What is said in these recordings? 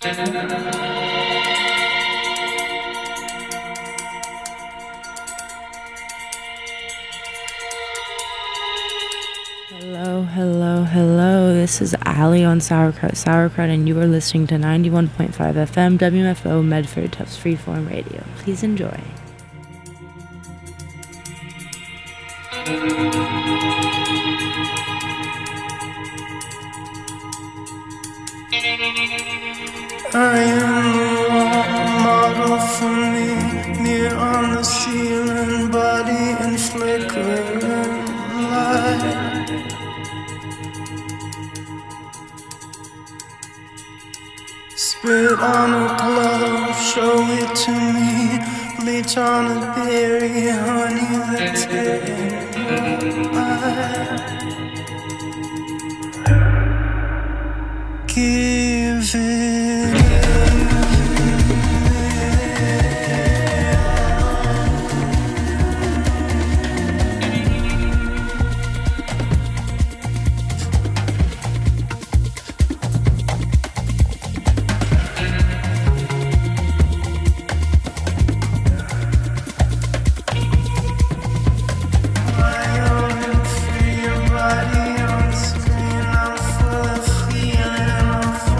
Hello, hello, hello. This is Ali on Sauerkraut, and you are listening to 91.5 FM WFO Medford Tufts Freeform Radio. Please enjoy. I am the role model for me, near on the ceiling, body and flickering light. Spit on a glove, show it to me, bleach on a berry, honey that's in give it. Free your body on screen, I'm full of feeling, I'm full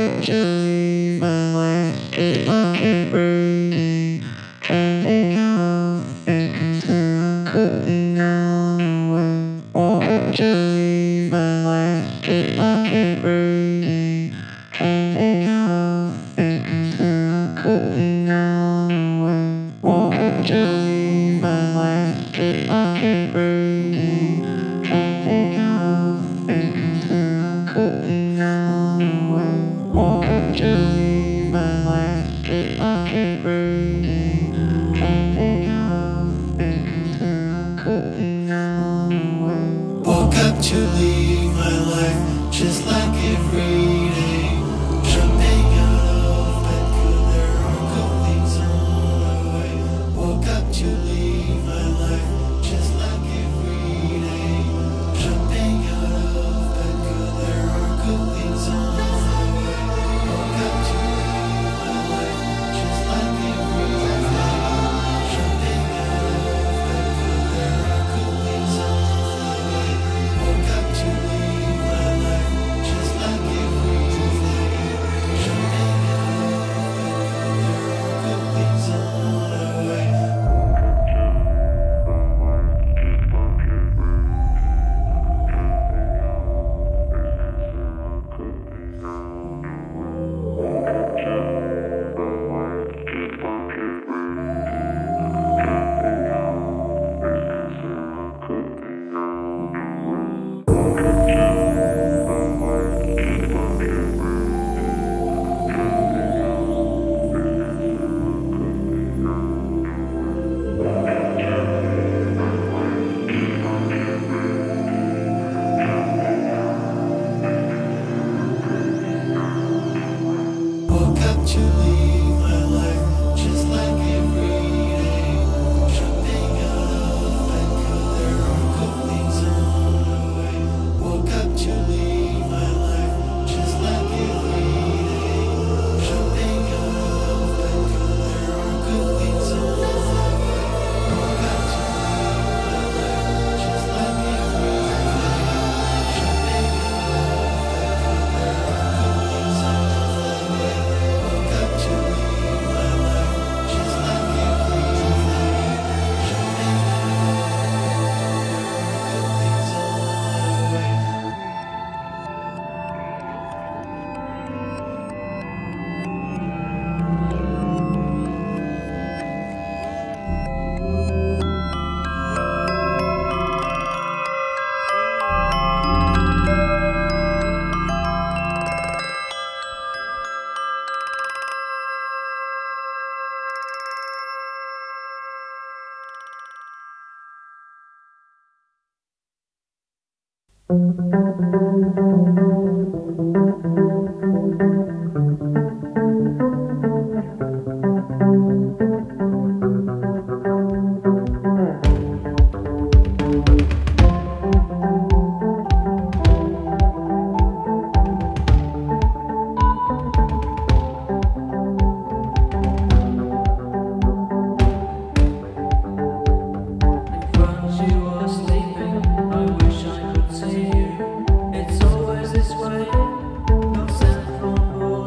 It's always this way, no sense from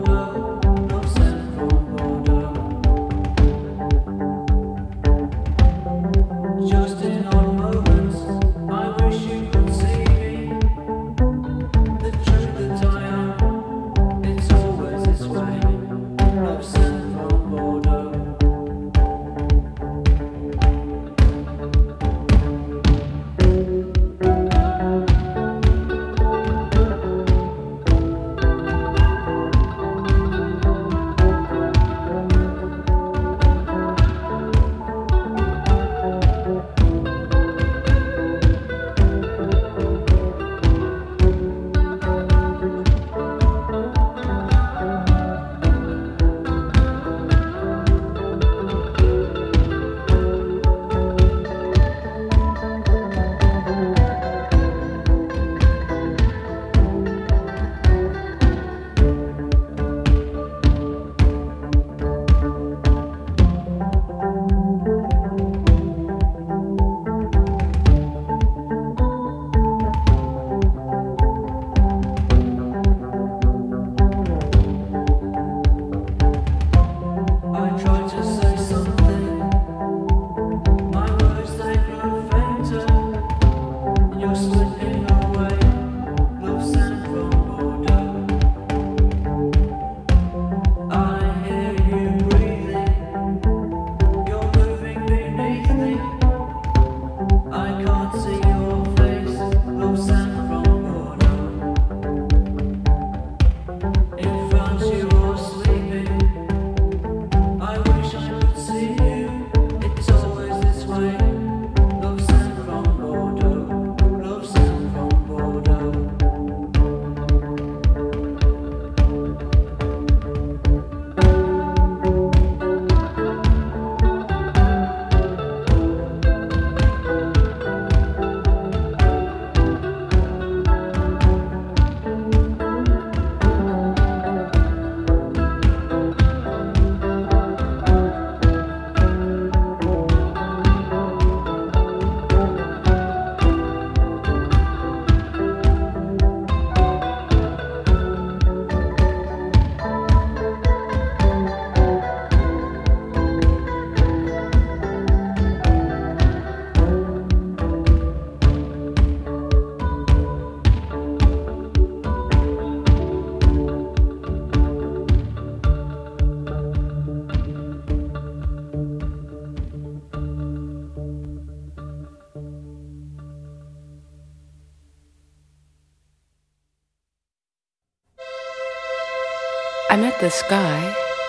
I met this guy,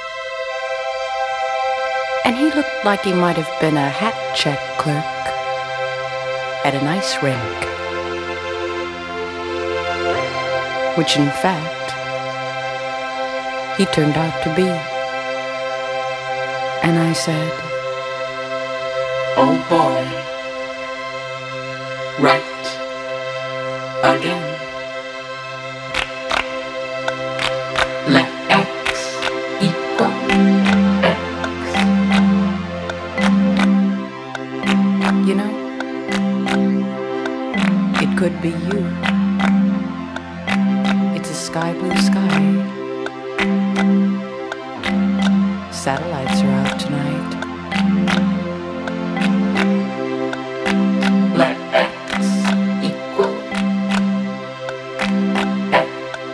and he looked like he might have been a hat check clerk at an ice rink, which in fact he turned out to be. And I said, "Oh boy, right again. Let X equal X." You know, it could be you. It's a sky blue sky. Satellites are out tonight. Let X equal X.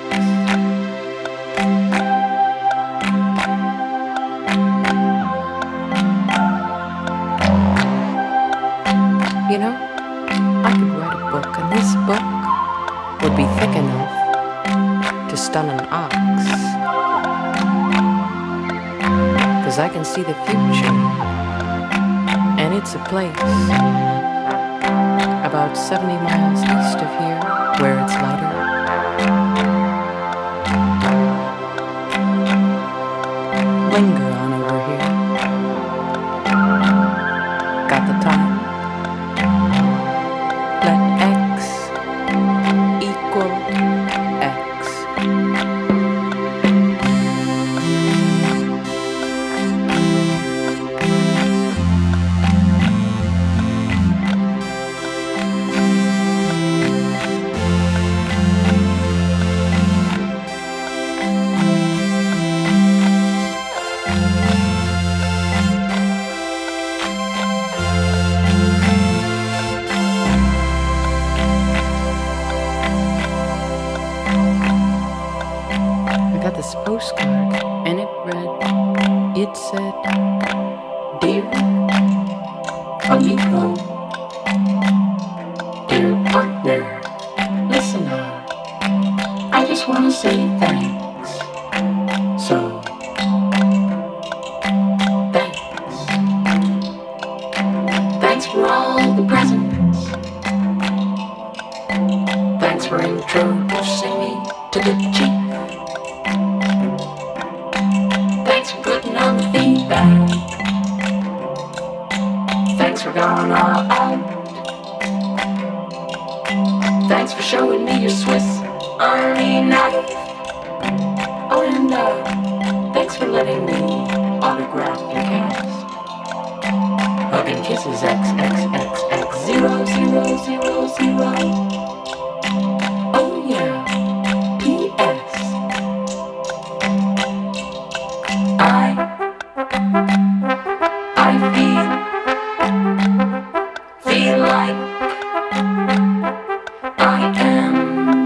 You know, I could write a book, and this book would be thick enough to stun an ox. 'Cause I can see the future, and it's a place about 70 miles east of here where it's lighter. Linger on over here. Got the time? Let X equal X. This postcard, and it said, "Dear amigo, dear partner, listener, I just want to say thanks. So, thanks. Thanks for all the presents. Thanks for introducing me to the chief. Thanks for putting on the feedback. Thanks for going all out. Thanks for showing me your Swiss Army knife. Oh, and thanks for letting me autograph your cast. Hug and kisses XXXX0000. Oh yeah. P.S. I feel like I am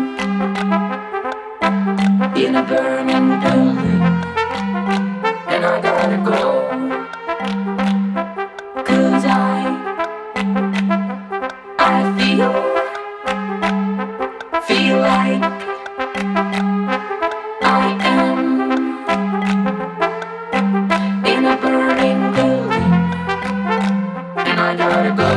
in a burning building, and I gotta go, 'cause I feel like I am in a burning building, and I gotta go.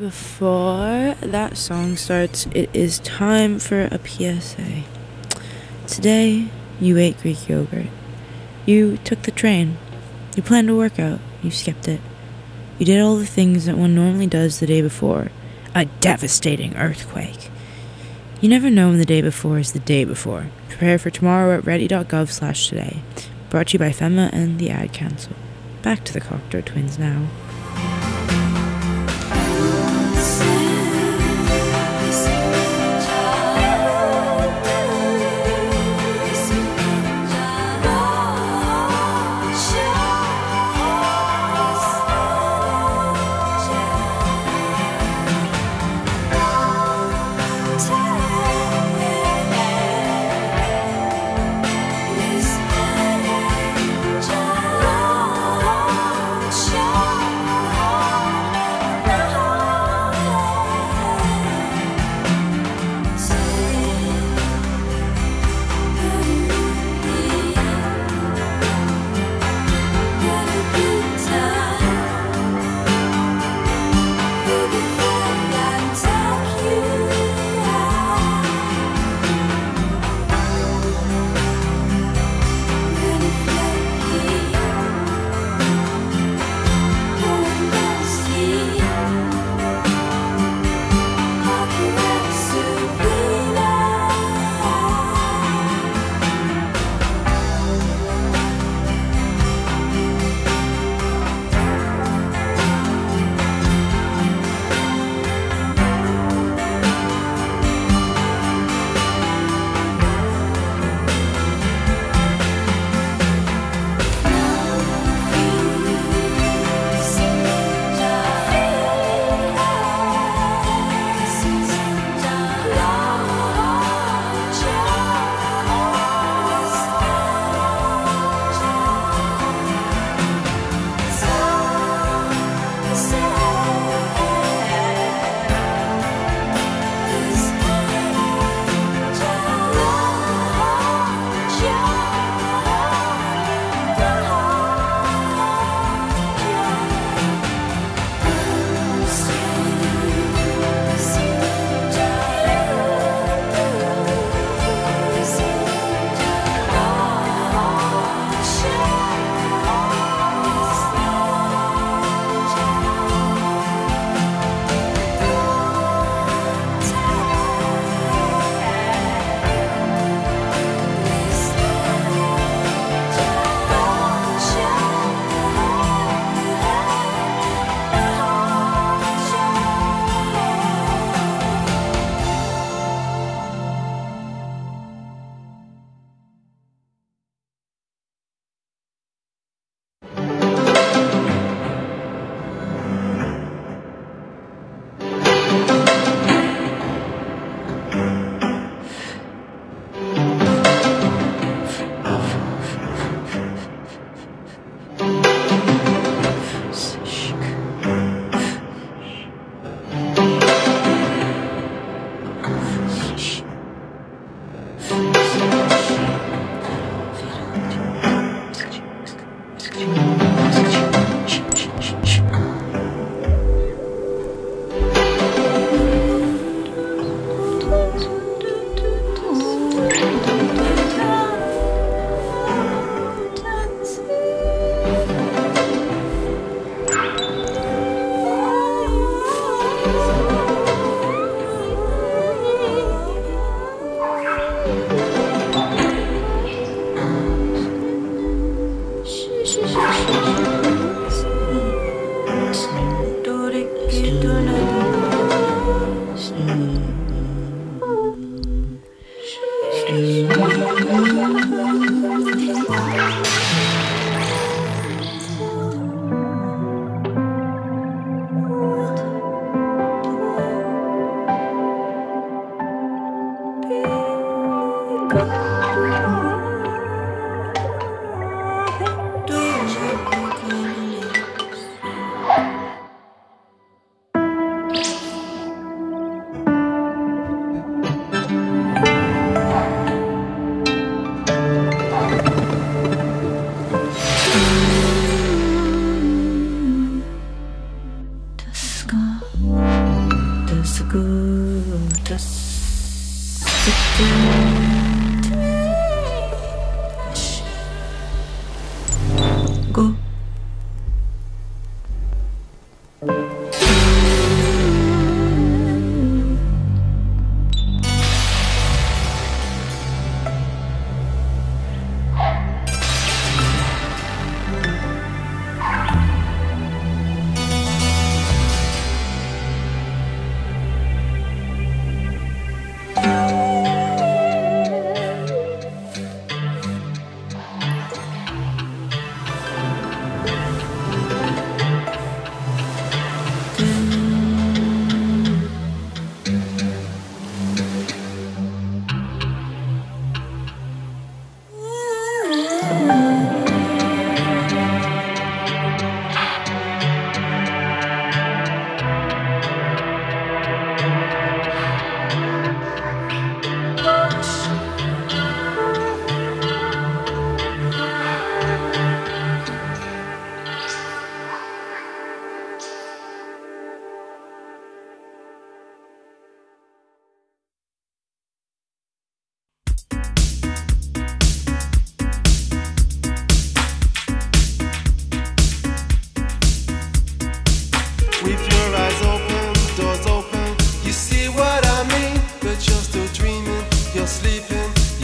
before that song starts, it is time for a PSA. Today, you ate Greek yogurt. You took the train. You planned a workout. You skipped it. You did all the things that one normally does the day before. A devastating earthquake. You never know when the day before is the day before. Prepare for tomorrow at ready.gov/today. Brought to you by FEMA and the Ad Council. Back to the Cocteau Twins now.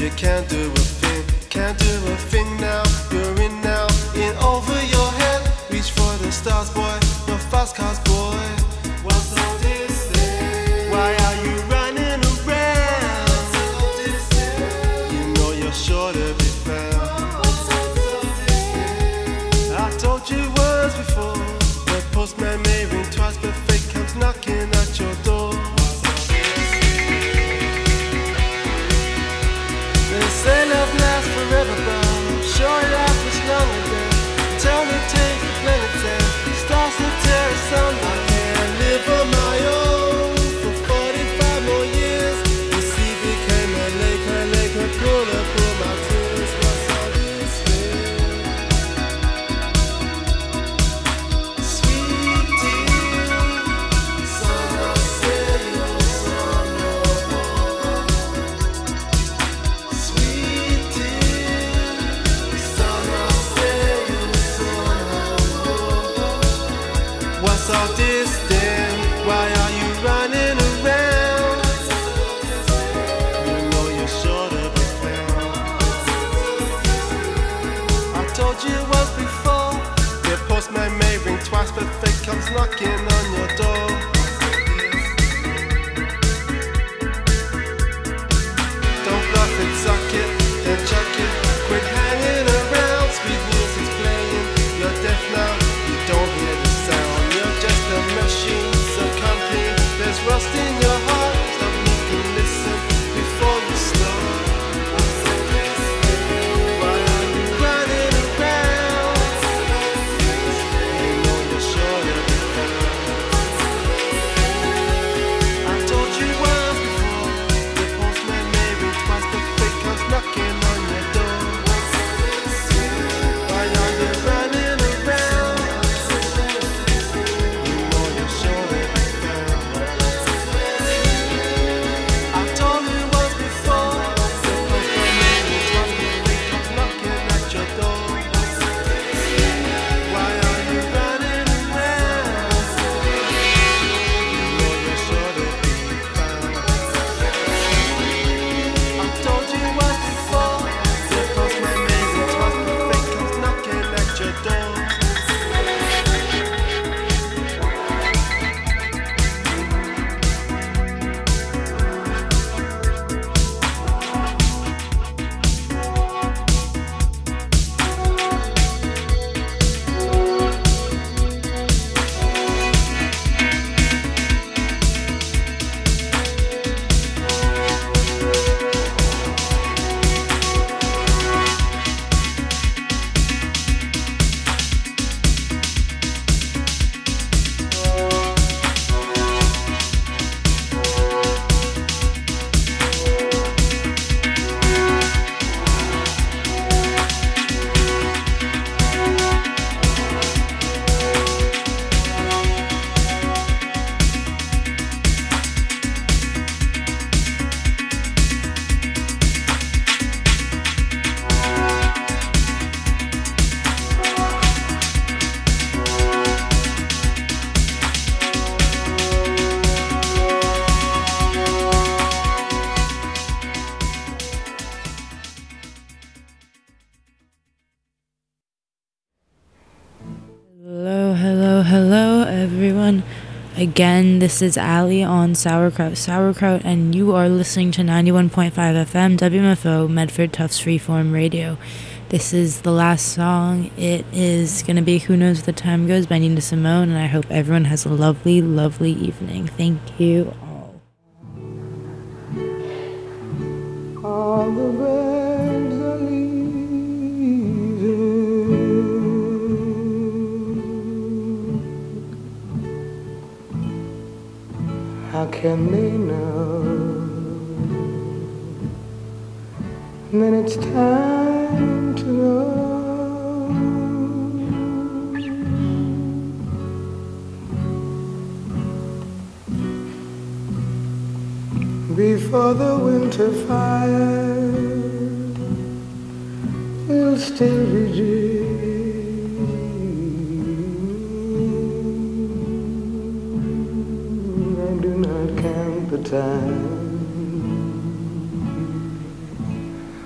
You can't do a thing, can't do a thing now. You're in now, in over your head. Reach for the stars, boy, no fast cars, boy. What's all this thing? Why are you running around? What's all this thing? You know you're sure to be found. What's all this thing? I told you once before, the postman may ring twice, but fate comes knocking at your door. They say love lasts forever, but I'm sure life is longer than eternity takes the planet's end. Stars to tear us under. I can't live on my own for 45 more years. The sea became a lake would pull up all my tears. What's all this thing? Sweet dear, son of Savior, son of war. Sweet dear, son of Savior, son of war. What's all this then? Why are you running around? You know you're sure to be found. I told you once before, the postman may ring twice, but fate comes knocking on your door. Don't bluff it, suck it, then chuck it. Quit hanging around, sweet music's playing. You're deaf now, you don't hear the sound. You're just a machine, so comfy. There's rust in your heart, stop looking, listen before you start. Why are you running around? You know you're sure to be found. I told you once before, the postman may ring twice, but fate comes knocking on your door. Why are you running around? You know you're sure to be found. I told you once before, the postman may ring twice, but fate comes knocking at your door. Why are you running around? You know you're sure to be found. I told you once before, the postman may ring twice, but fate comes knocking at your door. Hello, everyone. Again, this is Ali on Sauerkraut, and you are listening to 91.5 FM WMFO Medford Tufts Freeform Radio. This is the last song. It is going to be Who Knows Where the Time Goes by Nina Simone, and I hope everyone has a lovely, lovely evening. Thank you all. All the birds are leaving. How can they know? And then it's time to go. Before the winter fire will still be dreaming. I do not count the time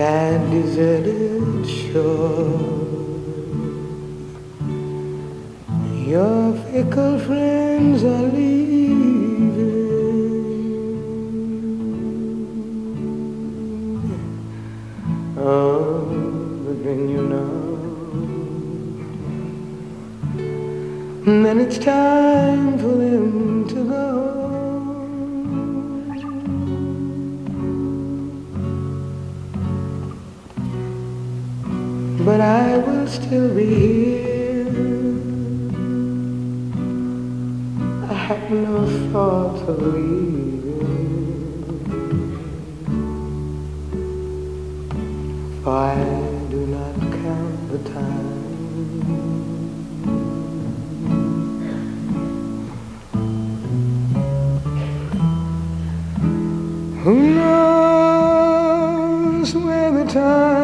sad deserted shore. Your fickle friends are leaving. Oh, but then you know, then it's time for them to go. But I will still be here. I have no thought of leaving, for I do not count the time. Who knows where the time